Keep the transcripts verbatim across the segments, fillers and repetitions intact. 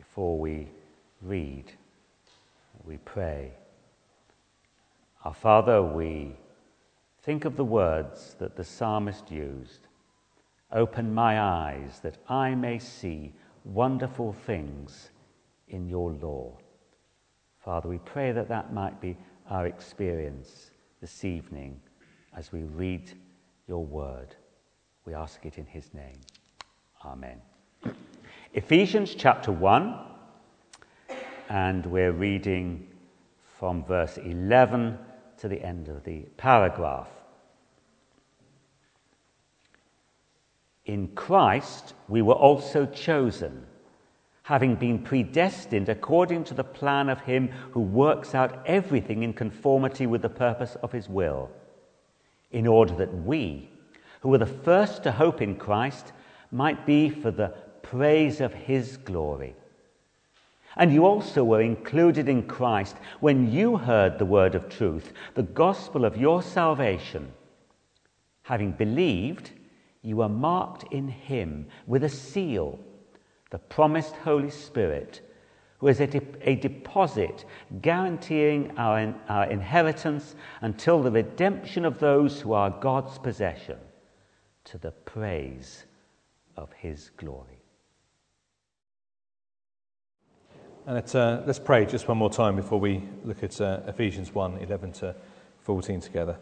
before we read, we pray. Our Father, we think of the words that the psalmist used. Open my eyes that I may see wonderful things in your law. Father, we pray that that might be our experience this evening as we read your word. We ask it in his name. Amen. Ephesians chapter one, and we're reading from verse eleven to the end of the paragraph. In Christ we were also chosen, having been predestined according to the plan of him who works out everything in conformity with the purpose of his will, in order that we, who were the first to hope in Christ, might be for the praise of his glory. And you also were included in Christ when you heard the word of truth, the gospel of your salvation. Having believed, you were marked in him with a seal, the promised Holy Spirit, who is a, de- a deposit guaranteeing our, our inheritance until the redemption of those who are God's possession, to the praise of his glory. And let's, uh, let's pray just one more time before we look at uh, Ephesians one, eleven to fourteen together.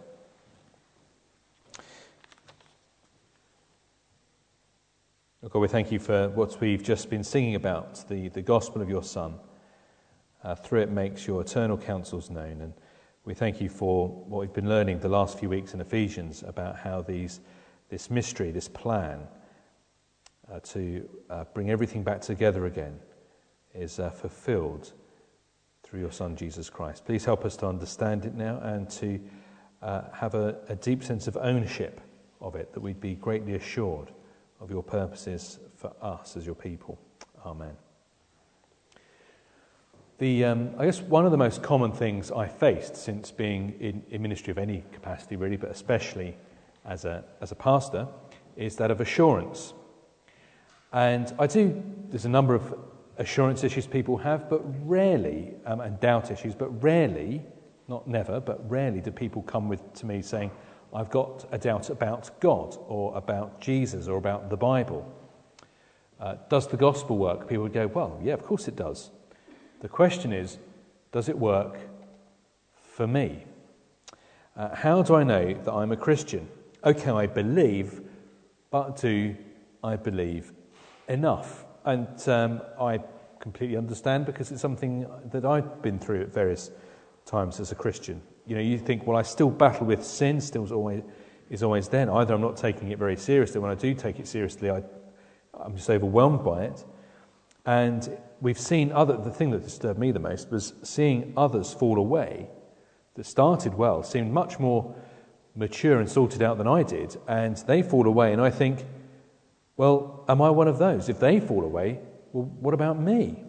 Oh God, we thank you for what we've just been singing about, the, the gospel of your Son. Uh, through it makes your eternal counsels known. And we thank you for what we've been learning the last few weeks in Ephesians about how these this mystery, this plan uh, to uh, bring everything back together again is uh, fulfilled through your Son, Jesus Christ. Please help us to understand it now and to uh, have a, a deep sense of ownership of it, that we'd be greatly assured of your purposes for us as your people. Amen. The um, I guess one of the most common things I faced since being in, in ministry of any capacity really, but especially as a as a pastor, is that of assurance. And I do, there's a number of assurance issues people have, but rarely, um, and doubt issues, but rarely, not never, but rarely do people come with to me saying, I've got a doubt about God, or about Jesus, or about the Bible. Uh, does the gospel work? People would go, well, yeah, of course it does. The question is, does it work for me? Uh, how do I know that I'm a Christian? Okay, I believe, but do I believe enough? And um, I completely understand, because it's something that I've been through at various times as a Christian. You know, you think, well, I still battle with sin, still is always, is always there. Either I'm not taking it very seriously. When I do take it seriously, I, I'm just overwhelmed by it. And we've seen other, the thing that disturbed me the most was seeing others fall away that started well, seemed much more mature and sorted out than I did, and they fall away, and I think, well, am I one of those? If they fall away, well, what about me?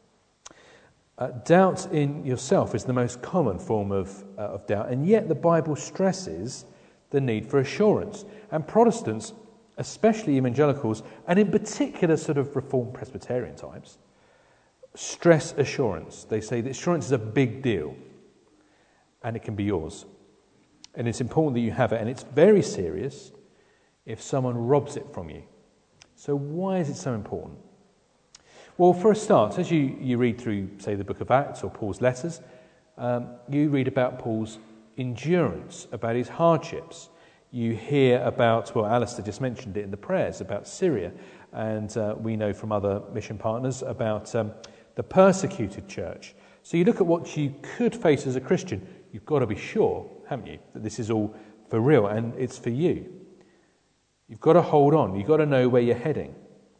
Uh, doubt in yourself is the most common form of, uh, of doubt, and yet the Bible stresses the need for assurance. And Protestants, especially evangelicals, and in particular sort of Reformed Presbyterian types, stress assurance. They say that assurance is a big deal, and it can be yours. And it's important that you have it, and it's very serious if someone robs it from you. So why is it so important? Well, for a start, as you, you read through, say, the book of Acts or Paul's letters, um, you read about Paul's endurance, about his hardships. You hear about, well, Alistair just mentioned it in the prayers, about Syria, and uh, we know from other mission partners about um, the persecuted church. So you look at what you could face as a Christian, you've got to be sure, haven't you, that this is all for real and it's for you. You've got to hold on. You've got to know where you're heading.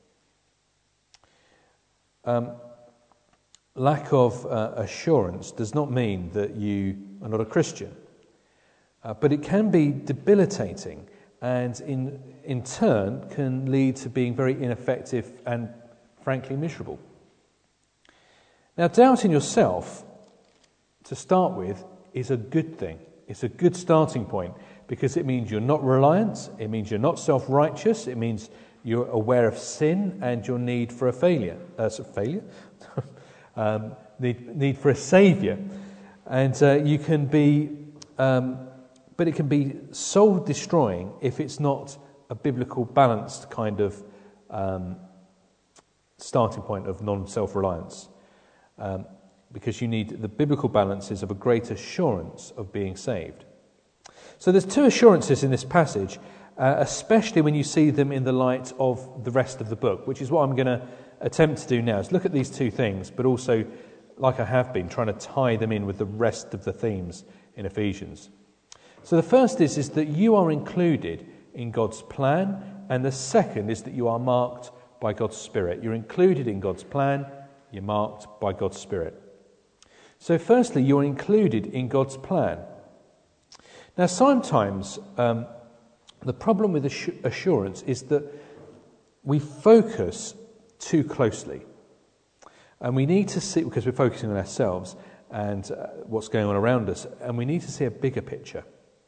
Um, lack of uh, assurance does not mean that you are not a Christian, uh, but it can be debilitating, and in in turn can lead to being very ineffective and frankly miserable. Now, doubt in yourself, to start with, is a good thing. It's a good starting point, because it means you're not reliant, it means you're not self-righteous, it means You're aware of sin and your need for a failure. Uh, so failure? um, need, need for a saviour. And uh, you can be, um, but it can be soul-destroying if it's not a biblical balanced kind of um, starting point of non-self-reliance. Um, because you need the biblical balances of a great assurance of being saved. So there's two assurances in this passage, uh, especially when you see them in the light of the rest of the book, which is what I'm going to attempt to do now, is look at these two things, but also, like I have been, trying to tie them in with the rest of the themes in Ephesians. So the first is, is that you are included in God's plan, and the second is that you are marked by God's Spirit. You're included in God's plan, you're marked by God's Spirit. So firstly, you're included in God's plan. Now sometimes um, the problem with assurance is that we focus too closely. And we need to see, because we're focusing on ourselves and uh, what's going on around us, and we need to see a bigger picture.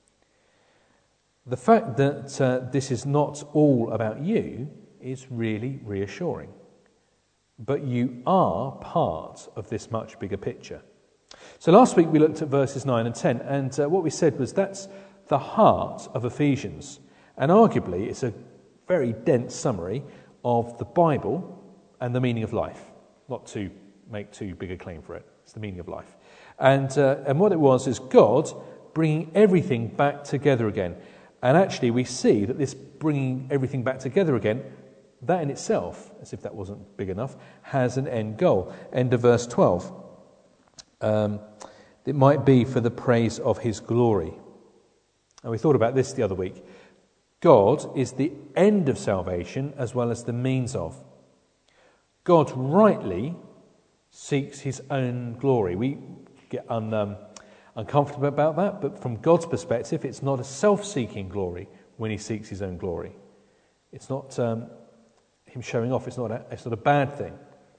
The fact that uh, this is not all about you is really reassuring. But you are part of this much bigger picture. So last week we looked at verses nine and ten, and uh, what we said was that's the heart of Ephesians. And arguably it's a very dense summary of the Bible and the meaning of life. Not to make too big a claim for it. It's the meaning of life. And uh, and what it was is God bringing everything back together again. And actually we see that this bringing everything back together again, that in itself, as if that wasn't big enough, has an end goal. End of verse twelve. Um, it might be for the praise of his glory. And we thought about this the other week. God is the end of salvation as well as the means of. God rightly seeks his own glory. We get un, um, uncomfortable about that, but from God's perspective, it's not a self-seeking glory when he seeks his own glory. It's not um, him showing off. It's not a, it's not a bad thing.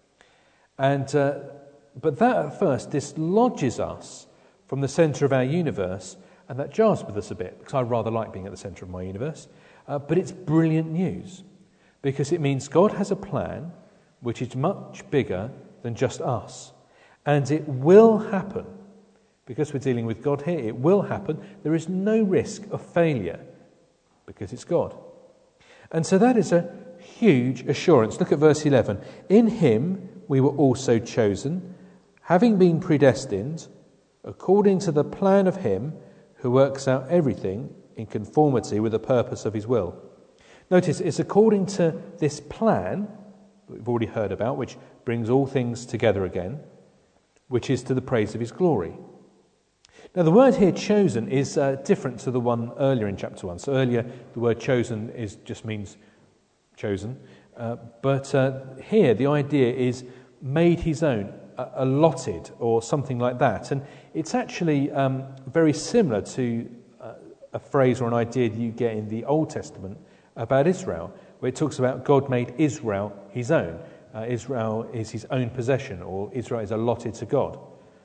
And uh, but that at first dislodges us from the centre of our universe, and that jars with us a bit, because I rather like being at the centre of my universe. Uh, but it's brilliant news, because it means God has a plan which is much bigger than just us. And it will happen, because we're dealing with God here, it will happen. There is no risk of failure, because it's God. And so that is a huge assurance. Look at verse eleven. In him we were also chosen, having been predestined, according to the plan of him who works out everything in conformity with the purpose of his will. Notice, it's according to this plan that we've already heard about, which brings all things together again, which is to the praise of his glory. Now, the word here, chosen, is uh, different to the one earlier in chapter one. So earlier, the word chosen is just means chosen. Uh, but uh, here, the idea is made his own, uh, allotted, or something like that. And it's actually um, very similar to uh, a phrase or an idea that you get in the Old Testament about Israel, where it talks about God made Israel his own. Uh, Israel is his own possession, or Israel is allotted to God.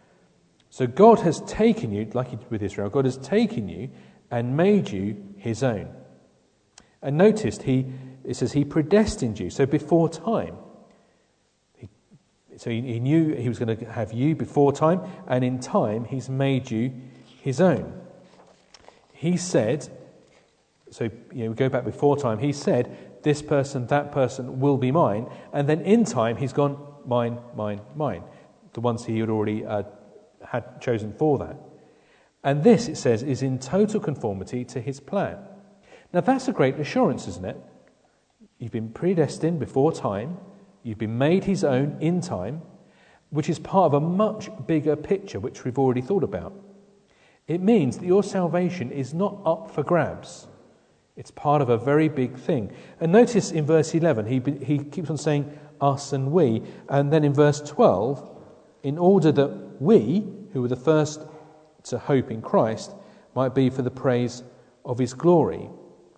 So God has taken you, like he did with Israel, God has taken you and made you his own. And notice, he, it says he predestined you, so before time. He, so he, he knew he was going to have you before time, and in time he's made you his own. He said, so you know, we go back before time, he said, this person, that person will be mine, and then in time he's gone, mine, mine, mine. The ones he had already uh, had chosen for that. And this, it says, is in total conformity to his plan. Now that's a great assurance, isn't it? You've been predestined before time, you've been made his own in time, which is part of a much bigger picture which we've already thought about. It means that your salvation is not up for grabs. It's part of a very big thing. And notice in verse eleven, he, he keeps on saying us and we, and then in verse twelve, in order that we, who were the first to hope in Christ, might be for the praise of his glory.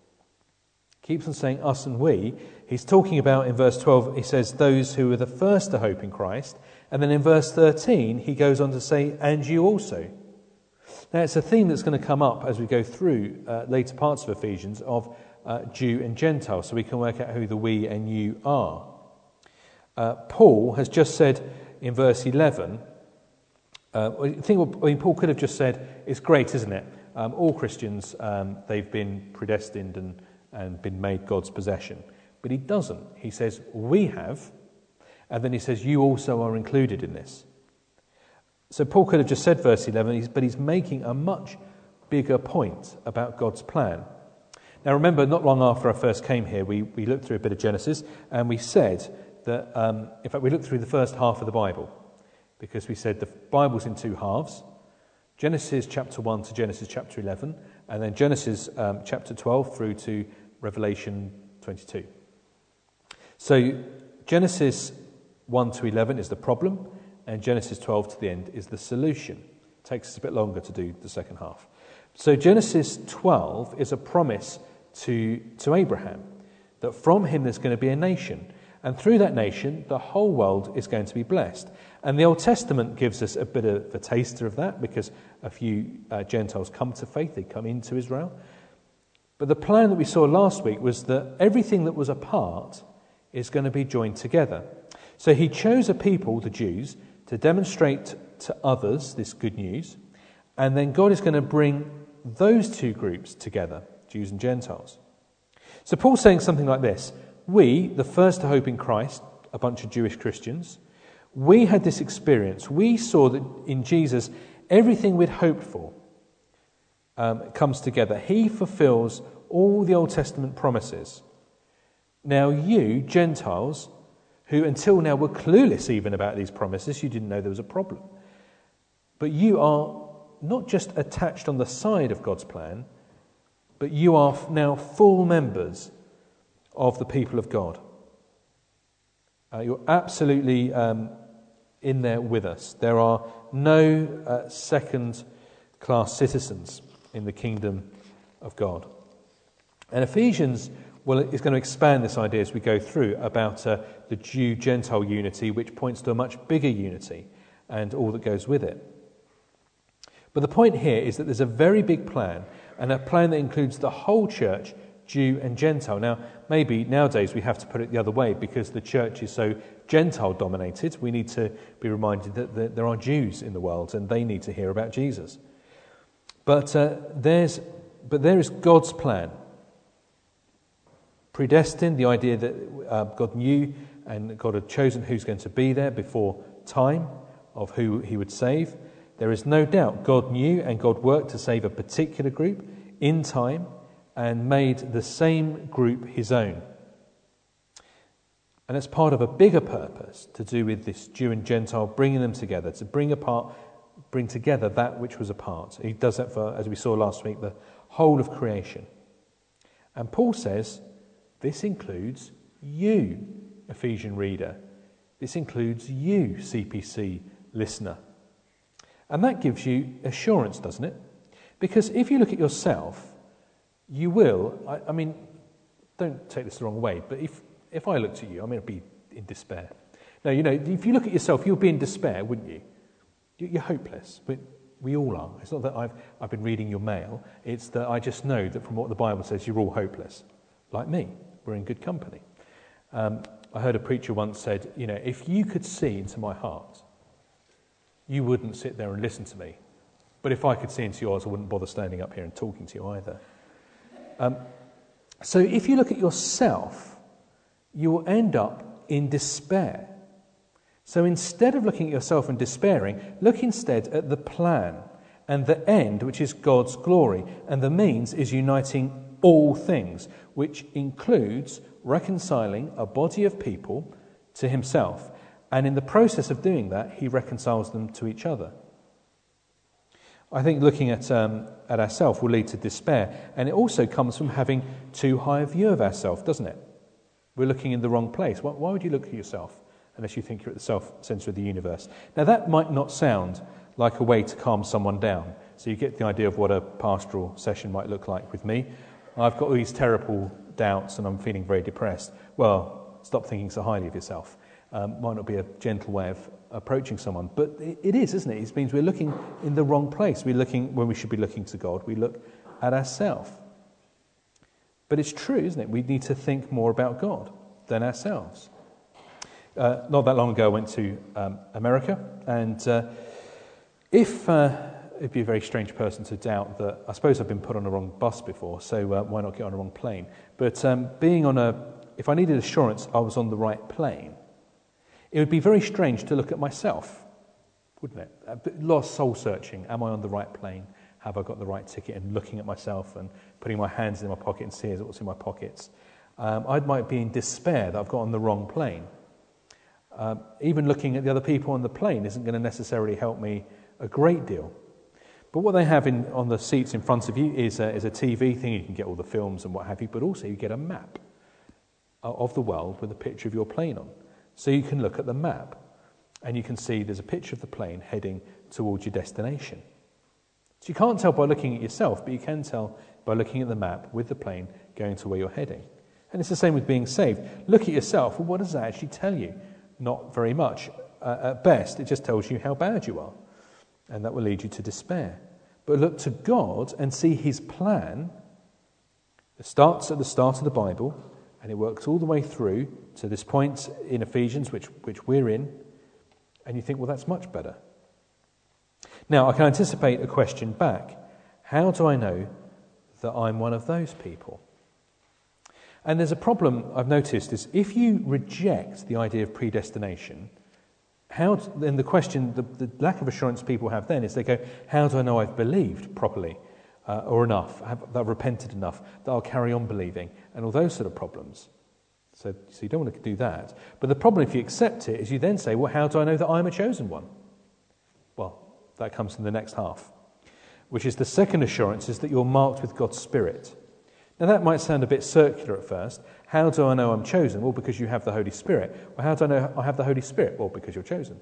Keeps on saying us and we. He's talking about, in verse twelve, he says those who were the first to hope in Christ. And then in verse thirteen, he goes on to say, and you also. Now, it's a theme that's going to come up as we go through uh, later parts of Ephesians of uh, Jew and Gentile, so we can work out who the we and you are. Uh, Paul has just said in verse eleven, uh, I think I mean, Paul could have just said, it's great, isn't it? Um, all Christians, um, they've been predestined and, and been made God's possession. But he doesn't. He says, we have, and then he says, you also are included in this. So Paul could have just said verse eleven, but he's making a much bigger point about God's plan. Now remember, not long after I first came here, we, we looked through a bit of Genesis, and we said that, um, in fact, we looked through the first half of the Bible, because we said the Bible's in two halves, Genesis chapter one to Genesis chapter eleven, and then Genesis um, chapter twelve through to Revelation twenty-two. So Genesis one to eleven is the problem, and Genesis twelve to the end is the solution. It takes us a bit longer to do the second half. So Genesis twelve is a promise to, to Abraham, that from him there's going to be a nation, and through that nation the whole world is going to be blessed. And the Old Testament gives us a bit of a taster of that, because a few uh, Gentiles come to faith, they come into Israel. But the plan that we saw last week was that everything that was apart is going to be joined together. So he chose a people, the Jews, to demonstrate to others this good news, and then God is going to bring those two groups together, Jews and Gentiles. So Paul's saying something like this: we, the first to hope in Christ, a bunch of Jewish Christians, we had this experience. We saw that in Jesus, everything we'd hoped for um, comes together. He fulfills all the Old Testament promises. Now you, Gentiles, who until now were clueless even about these promises, you didn't know there was a problem, but you are not just attached on the side of God's plan, but you are now full members of the people of God. Uh, you're absolutely um, in there with us. There are no uh, second-class citizens in the kingdom of God. And Ephesians, well, is going to expand this idea as we go through about uh, the Jew-Gentile unity, which points to a much bigger unity and all that goes with it. But the point here is that there's a very big plan, and a plan that includes the whole church, Jew and Gentile. Now, maybe nowadays we have to put it the other way, because the church is so Gentile-dominated. We need to be reminded that there are Jews in the world, and they need to hear about Jesus. But uh, there's, but there is God's plan. Predestined, the idea that uh, God knew and God had chosen who's going to be there before time, of who he would save. There is no doubt God knew and God worked to save a particular group in time and made the same group his own. And it's part of a bigger purpose to do with this Jew and Gentile, bringing them together, to bring apart, bring together that which was apart. He does that for, as we saw last week, the whole of creation. And Paul says, this includes you, Ephesian reader. This includes you, C P C listener. And that gives you assurance, doesn't it? Because if you look at yourself, you will, I, I mean, don't take this the wrong way, but if, if I looked at you, I mean, I'd be in despair. Now, you know, if you look at yourself, you'll be in despair, wouldn't you? You're hopeless, but we all are. It's not that I've, I've been reading your mail, it's that I just know that from what the Bible says, you're all hopeless. Like me, we're in good company. Um, I heard a preacher once said, you know, if you could see into my heart, you wouldn't sit there and listen to me. But if I could see into yours, I wouldn't bother standing up here and talking to you either. Um, so if you look at yourself, you will end up in despair. So instead of looking at yourself and despairing, look instead at the plan and the end, which is God's glory, and the means is uniting all things, which includes reconciling a body of people to himself. And in the process of doing that, he reconciles them to each other. I think looking at um, at ourselves will lead to despair. And it also comes from having too high a view of ourselves, doesn't it? We're looking in the wrong place. Why, why would you look at yourself unless you think you're at the self-centre of the universe? Now, that might not sound like a way to calm someone down. So you get the idea of what a pastoral session might look like with me. I've got all these terrible doubts and I'm feeling very depressed. Well, stop thinking so highly of yourself. Um, might not be a gentle way of approaching someone, but it, it is, isn't it? It means we're looking in the wrong place. We're looking when we should be looking to God. We look at ourselves. But it's true, isn't it? We need to think more about God than ourselves. Uh, not that long ago, I went to um, America, and uh, if uh, it'd be a very strange person to doubt that, I suppose I've been put on the wrong bus before, so uh, why not get on the wrong plane? But um, being on a, if I needed assurance I was on the right plane, it would be very strange to look at myself, wouldn't it? A lot of soul searching. Am I on the right plane? Have I got the right ticket? And looking at myself and putting my hands in my pocket and seeing what's in my pockets. Um, I might be in despair that I've got on the wrong plane. Um, even looking at the other people on the plane isn't going to necessarily help me a great deal. But what they have in, on the seats in front of you is a, is a T V thing. You can get all the films and what have you, but also you get a map of the world with a picture of your plane on. So you can look at the map and you can see there's a picture of the plane heading towards your destination. So you can't tell by looking at yourself, but you can tell by looking at the map with the plane going to where you're heading. And it's the same with being saved. Look at yourself, well, what does that actually tell you? Not very much. Uh, at best, it just tells you how bad you are, and that will lead you to despair. But look to God and see his plan. It starts at the start of the Bible, and it works all the way through to this point in Ephesians, which, which we're in, and you think, well, that's much better. Now, I can anticipate a question back. How do I know that I'm one of those people? And there's a problem I've noticed is if you reject the idea of predestination, how then the question, the, the lack of assurance people have then is they go, how do I know I've believed properly uh, or enough, have, that I've repented enough, that I'll carry on believing, and all those sort of problems. So, so you don't want to do that. But the problem if you accept it is you then say, well, how do I know that I'm a chosen one? Well, that comes in the next half, which is the second assurance is that you're marked with God's Spirit. Now that might sound a bit circular at first. How do I know I'm chosen? Well, because you have the Holy Spirit. Well, how do I know I have the Holy Spirit? Well, because you're chosen.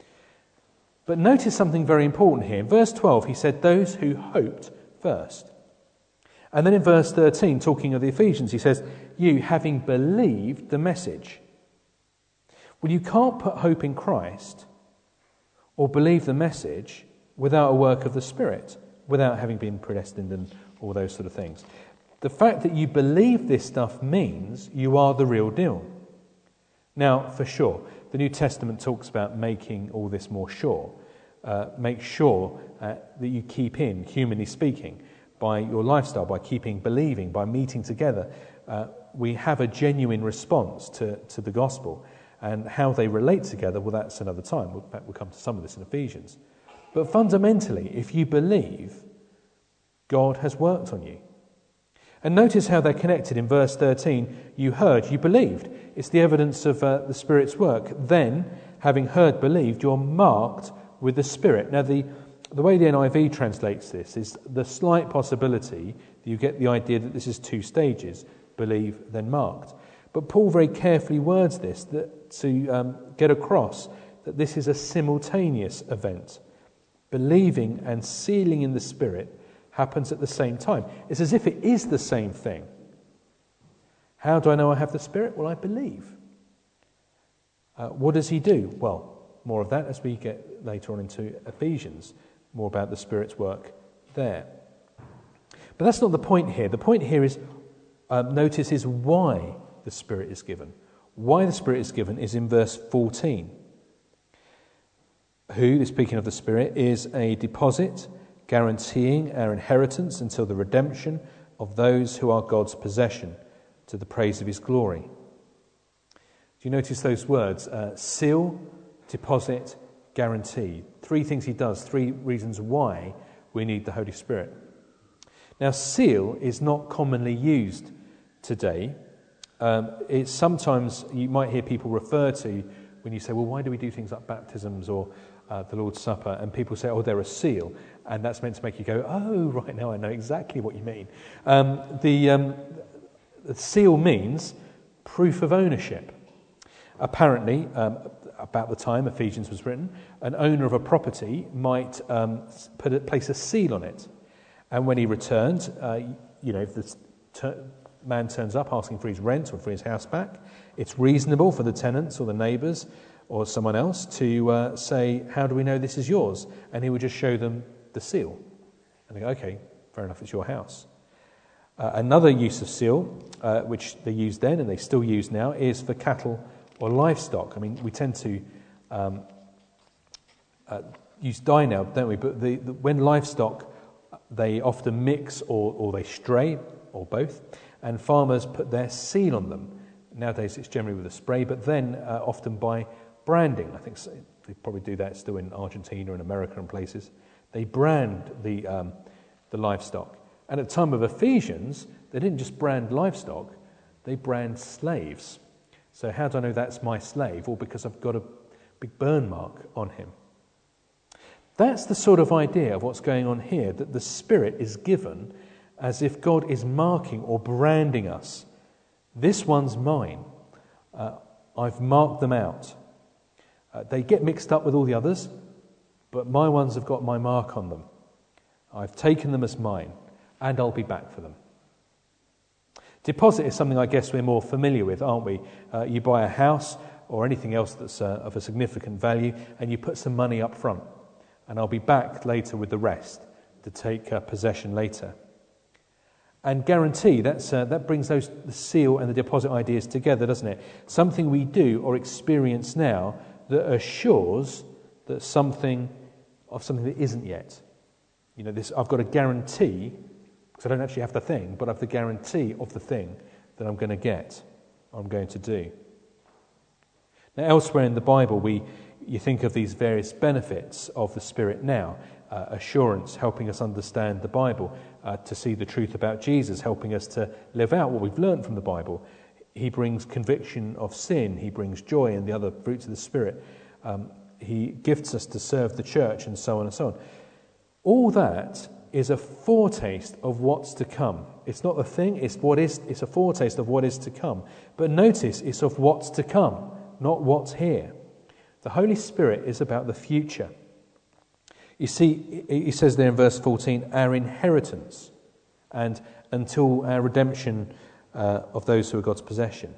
But notice something very important here. In verse twelve, he said, those who hoped first. And then in verse thirteen, talking of the Ephesians, he says, you having believed the message. Well, you can't put hope in Christ or believe the message without a work of the Spirit, without having been predestined and all those sort of things. The fact that you believe this stuff means you are the real deal. Now, for sure, the New Testament talks about making all this more sure. Uh, make sure uh, that you keep in, humanly speaking, by your lifestyle, by keeping believing, by meeting together. Uh, we have a genuine response to, to the gospel. And how they relate together, well, that's another time. We'll, in fact, we'll come to some of this in Ephesians. But fundamentally, if you believe, God has worked on you. And notice how they're connected in verse thirteen. You heard, you believed. It's the evidence of uh, the Spirit's work. Then, having heard, believed, you're marked with the Spirit. Now, the, the way the N I V translates this is the slight possibility that you get the idea that this is two stages, believe, then marked. But Paul very carefully words this that, to um, get across that this is a simultaneous event. Believing and sealing in the Spirit happens at the same time. It's as if it is the same thing. How do I know I have the Spirit? Well, I believe. Uh, what does he do? Well, more of that as we get later on into Ephesians, more about the Spirit's work there. But that's not the point here. The point here is, uh, notice, is why the Spirit is given. Why the Spirit is given is in verse fourteen. Who, speaking of the Spirit, is a deposit guaranteeing our inheritance until the redemption of those who are God's possession, to the praise of his glory. Do you notice those words? Uh, seal, deposit, guarantee. Three things he does, three reasons why we need the Holy Spirit. Now, seal is not commonly used today. Um, it's sometimes, you might hear people refer to when you say, well, why do we do things like baptisms or uh, the Lord's Supper? And people say, oh, they're a seal. And that's meant to make you go, oh, right, now I know exactly what you mean. Um, the, um, the seal means proof of ownership. Apparently, um, about the time Ephesians was written, an owner of a property might um, put a, place a seal on it. And when he returned, uh, you know, if the ter- man turns up asking for his rent or for his house back, it's reasonable for the tenants or the neighbours or someone else to uh, say, how do we know this is yours? And he would just show them the seal. And they go, okay, fair enough, it's your house. Uh, another use of seal, uh, which they used then and they still use now, is for cattle or livestock. I mean, we tend to um, uh, use dye now, don't we? But the, the, when livestock, they often mix or, or they stray, or both, and farmers put their seal on them. Nowadays it's generally with a spray, but then uh, often by branding. I think they probably do that still in Argentina and America and places. They brand the um, the livestock. And at the time of Ephesians, they didn't just brand livestock, they brand slaves. So how do I know that's my slave? Well, because I've got a big burn mark on him. That's the sort of idea of what's going on here, that the Spirit is given as if God is marking or branding us. This one's mine. Uh, I've marked them out. Uh, they get mixed up with all the others, but my ones have got my mark on them. I've taken them as mine, and I'll be back for them. Deposit is something I guess we're more familiar with, aren't we? Uh, you buy a house or anything else that's uh, of a significant value, and you put some money up front, and I'll be back later with the rest to take uh, possession later. And guarantee, that's, uh, that brings those the seal and the deposit ideas together, doesn't it? Something we do or experience now that assures that something of something that isn't yet. You know, this I've got a guarantee, because I don't actually have the thing, but I've the guarantee of the thing that I'm going to get, I'm going to do. Now, elsewhere in the Bible, we you think of these various benefits of the Spirit now. Uh, assurance, helping us understand the Bible, uh, to see the truth about Jesus, helping us to live out what we've learned from the Bible. He brings conviction of sin, he brings joy and the other fruits of the Spirit. Um, he gifts us to serve the church, and so on and so on. All that is a foretaste of what's to come. It's not the thing, it's what is. It's a foretaste of what is to come. But notice, it's of what's to come, not what's here. The Holy Spirit is about the future. You see, he says there in verse fourteen, our inheritance, and until our redemption uh, of those who are God's possession.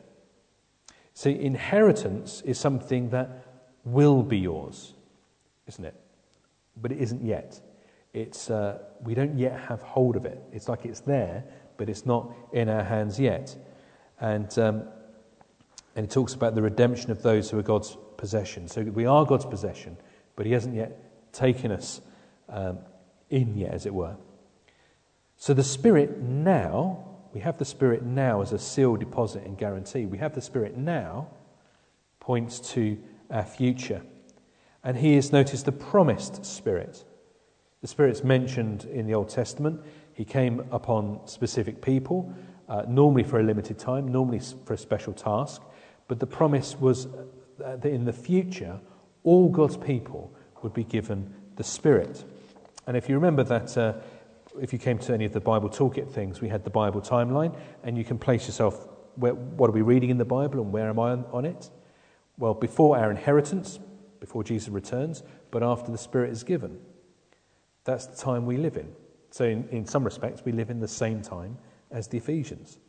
See, inheritance is something that will be yours, isn't it? But it isn't yet. It's uh, we don't yet have hold of it. It's like it's there, but it's not in our hands yet. And um, and he talks about the redemption of those who are God's possession. So we are God's possession, but he hasn't yet taken us um, in yet, as it were. So the Spirit now, we have the Spirit now as a seal, deposit and guarantee. We have the Spirit now points to our future. And he is, notice, the promised Spirit. The Spirit's mentioned in the Old Testament. He came upon specific people, uh, normally for a limited time, normally for a special task. But the promise was that in the future, all God's people would be given the Spirit. And if you remember that, uh, if you came to any of the Bible Toolkit things, we had the Bible timeline, and you can place yourself, where, what are we reading in the Bible and where am I on, on it? Well, before our inheritance, before Jesus returns, but after the Spirit is given. That's the time we live in. So in, in some respects, we live in the same time as the Ephesians.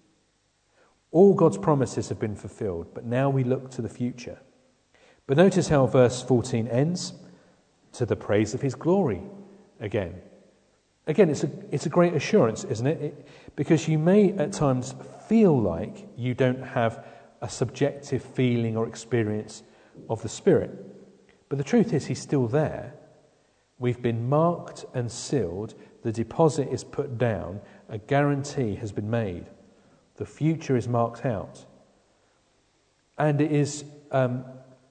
All God's promises have been fulfilled, but now we look to the future. But notice how verse fourteen ends, to the praise of his glory again. Again, it's a, it's a great assurance, isn't it? it? Because you may at times feel like you don't have a subjective feeling or experience of the Spirit. But the truth is, he's still there. We've been marked and sealed. The deposit is put down. A guarantee has been made. The future is marked out. And it is, um,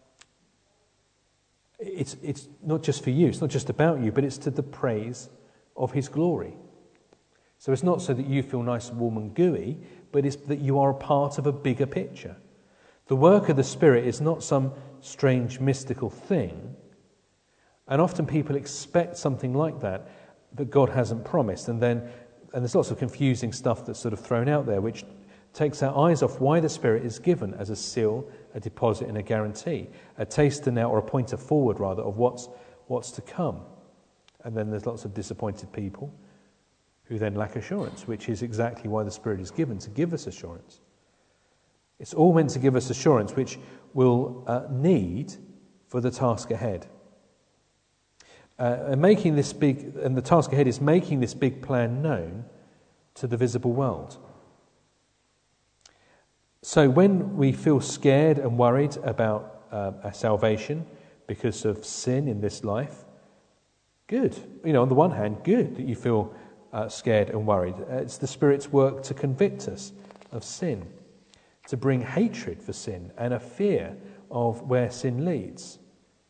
it's, it's not just for you. It's not just about you, but it's to the praise of his glory. So it's not so that you feel nice and warm and gooey, but it's that you are a part of a bigger picture. The work of the Spirit is not some strange mystical thing. And often people expect something like that that God hasn't promised. And then and there's lots of confusing stuff that's sort of thrown out there, which takes our eyes off why the Spirit is given as a seal, a deposit and a guarantee. A taster now, or a pointer forward rather, of what's what's to come. And then there's lots of disappointed people who then lack assurance, which is exactly why the Spirit is given, to give us assurance. It's all meant to give us assurance, which we'll uh, need for the task ahead. Uh, and making this big, and the task ahead is making this big plan known to the visible world. So when we feel scared and worried about uh, our salvation because of sin in this life, good. You know, on the one hand, good that you feel uh, scared and worried. It's the Spirit's work to convict us of sin, to bring hatred for sin and a fear of where sin leads.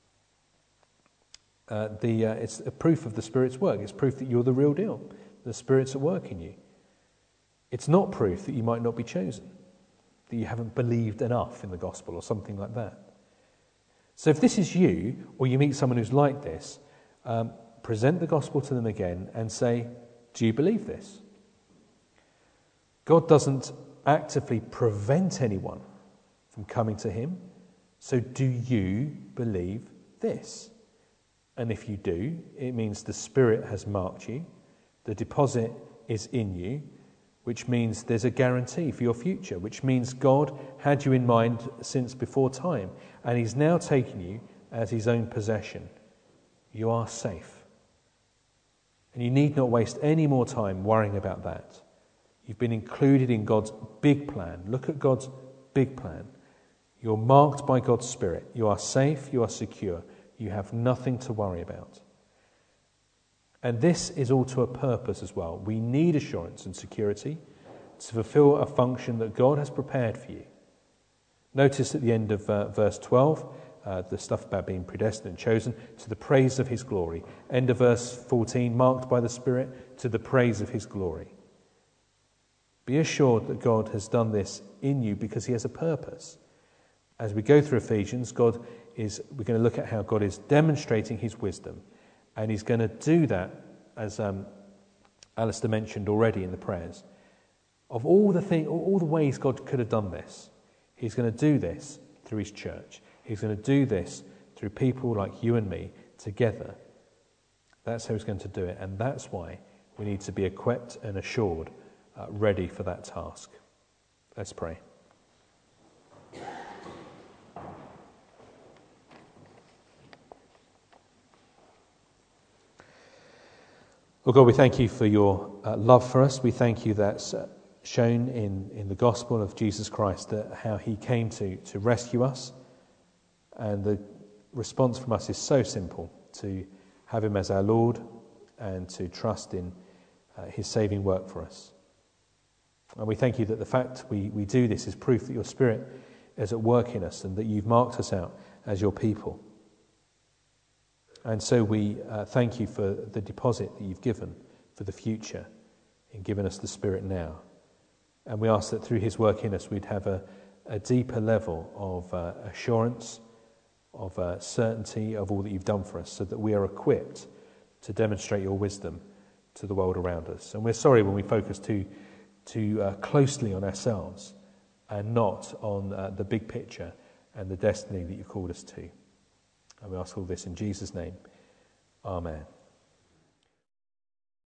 Uh, the uh, it's a proof of the Spirit's work. It's proof that you're the real deal. The Spirit's at work in you. It's not proof that you might not be chosen, that you haven't believed enough in the gospel or something like that. So if this is you, or you meet someone who's like this, um, present the gospel to them again and say, do you believe this? God doesn't actively prevent anyone from coming to him, so do you believe this? And if you do, it means the Spirit has marked you, the deposit is in you, which means there's a guarantee for your future, which means God had you in mind since before time, and he's now taken you as his own possession. You are safe. And you need not waste any more time worrying about that. You've been included in God's big plan. Look at God's big plan. You're marked by God's Spirit. You are safe, you are secure. You have nothing to worry about. And this is all to a purpose as well. We need assurance and security to fulfill a function that God has prepared for you. Notice at the end of uh, verse twelve, uh, the stuff about being predestined and chosen, to the praise of his glory. End of verse fourteen, marked by the Spirit, to the praise of his glory. Be assured that God has done this in you because he has a purpose. As we go through Ephesians, God is, we're going to look at how God is demonstrating his wisdom. And he's going to do that, as um, Alistair mentioned already in the prayers. Of all the thing, all the ways God could have done this, he's going to do this through his church. He's going to do this through people like you and me together. That's how he's going to do it. And that's why we need to be equipped and assured, uh, ready for that task. Let's pray. Lord God, we thank you for your uh, love for us. We thank you that's uh, shown in, in the gospel of Jesus Christ, that how he came to, to rescue us. And the response from us is so simple, to have him as our Lord and to trust in uh, his saving work for us. And we thank you that the fact we, we do this is proof that your Spirit is at work in us and that you've marked us out as your people. And so we uh, thank you for the deposit that you've given for the future in giving us the Spirit now. And we ask that through his work in us we'd have a, a deeper level of uh, assurance, of uh, certainty of all that you've done for us, so that we are equipped to demonstrate your wisdom to the world around us. And we're sorry when we focus too, too uh, closely on ourselves and not on uh, the big picture and the destiny that you've called us to. And we ask all this in Jesus' name. Amen.